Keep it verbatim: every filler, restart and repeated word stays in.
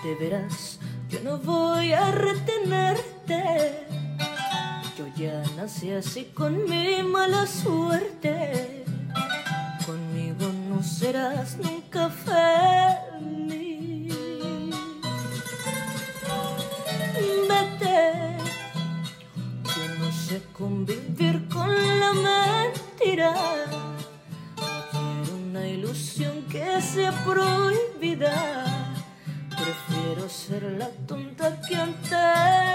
De veras, yo no voy a retenerte. Yo ya nací así con mi mala suerte. Conmigo no serás nunca feliz. Vete, yo no sé convivir con la mentira. No quiero una ilusión que sea prohibida. Prefiero ser la tonta que antes